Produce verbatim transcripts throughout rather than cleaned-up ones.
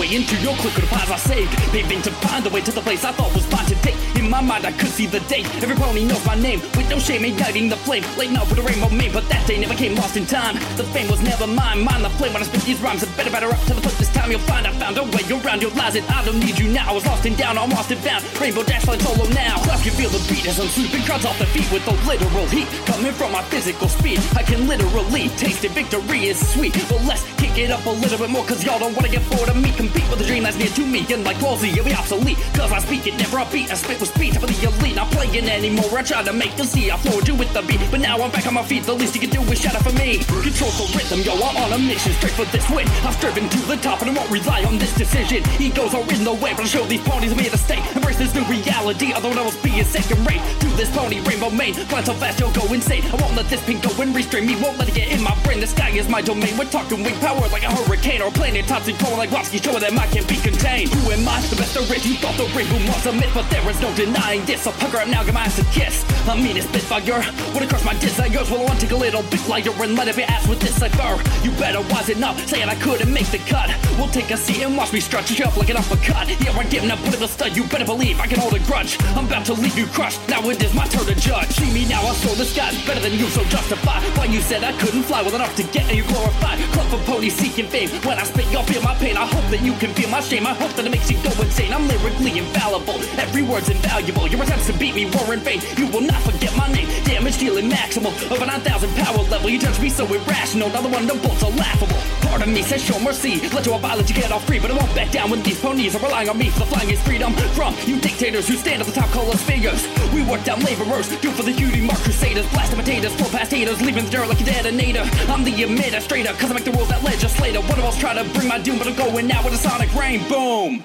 way into your clique of the pies I saved. Paving to find the way to the place I thought was mine to take. In my mind I could see the day. Every pony knows my name, with no shame igniting the flame. Late night with a rainbow mane, but that day never came, lost in time. The fame was never mine, mine the flame when I spit these rhymes. I better batter up to the foot this time. You'll find I found a way around your lies, and I don't need you now. I was lost and down, I'm lost and found. Rainbow Dash line solo now. I can feel the beat as I'm sweeping crowds off the feet with the literal heat coming from my physical speed. I can literally taste it, victory is sweet. But let's kick it up a little bit more, cause y'all don't wanna get bored of me. Compete with the dream that's near to me, and like Wolsey, you'll be obsolete. Cause I speak it, never upbeat. I spit with speed, top of the elite. Not playing anymore, I try to make the sea. I floored you with the beat, but now I'm back on my feet. The least you can do is shout out for me. Control the rhythm, yo, I'm on a mission straight for this win. I've striven to the top and I won't rely on this decision. Egos are in the way, but I'll show these ponies I'm here to stay. Embrace this new reality, although I was being second rate. Do this pony rainbow mane, flying so fast you'll go insane. I won't let this pink go and restrain me, won't let it get in my brain. The sky is my domain, we're talking wing power like a hurricane, or planet tops and like Wapski, showing that I can't be contained. Who am I? The best there is. You thought the ring boom was a myth, but there is no denying this. So pucker up now, get my ass a kiss. I mean it's Spitfire, wanna crush my desires. Well I want to take a little bit lighter and let it be ass with this cipher. You better wisen up, saying I couldn't make the cut. We'll take a seat and watch me stretch you up like an uppercut. Yeah, I'm giving up, put in the stud, you better believe I can hold a grudge. I'm about to leave you crushed, now it is my turn to judge. See me now, I saw the skies better than you, so justify why you said I couldn't fly well enough to get you glorified. Club for ponies seeking fame, when I spit you'll feel my pain. I hope that you can feel my shame, I hope that it makes you go insane. I'm lyrically infallible, every word's invaluable. Your attempts to beat me were in vain, you will not forget my name. Damage dealing maximal, over nine thousand power level. You judge me so irrational, now the wonderbolts are laughable. Part of me says show mercy, let you abide, let you get off free. But I won't back down when these ponies are relying on me for the flying is freedom. From you dictators who stand at the top, call us figures. We work down laborers, do for the cutie mark crusaders. Blasting potatoes, flow past haters, leaving the dirt like a detonator. I'm the administrator, cause I make the rules that legislator. One of us try to bring my doom, but I'm going out with a sonic rain boom.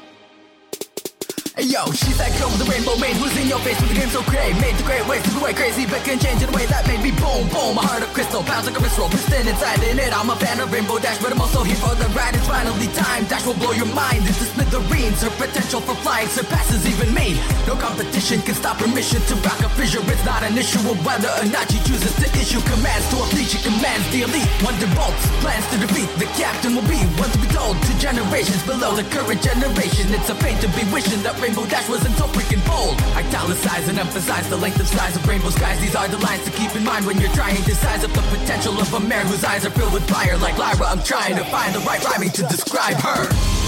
Hey yo, she's that girl with the rainbow mane who's in your face with the game so great. Made the great ways to the way crazy, but can change in a way that made me boom, boom. My heart of crystal, pounds like a visceral, piston inside in it. I'm a fan of Rainbow Dash, but I'm also here for the ride. It's finally time, Dash will blow your mind into smithereens. Her potential for flying surpasses even me. No competition can stop her mission to rock a fissure. It's not an issue of whether or not she chooses to issue commands to a fleet. She commands the elite, Wonderbolts, plans to defeat. The captain will be one to be told to generations below the current generation. It's a pain to be wishing that Rainbow Dash wasn't so freaking bold. Italicize and emphasize the length and size of rainbow skies. These are the lines to keep in mind when you're trying to size up the potential of a mare whose eyes are filled with fire like Lyra. I'm trying to find the right rhyming to describe her.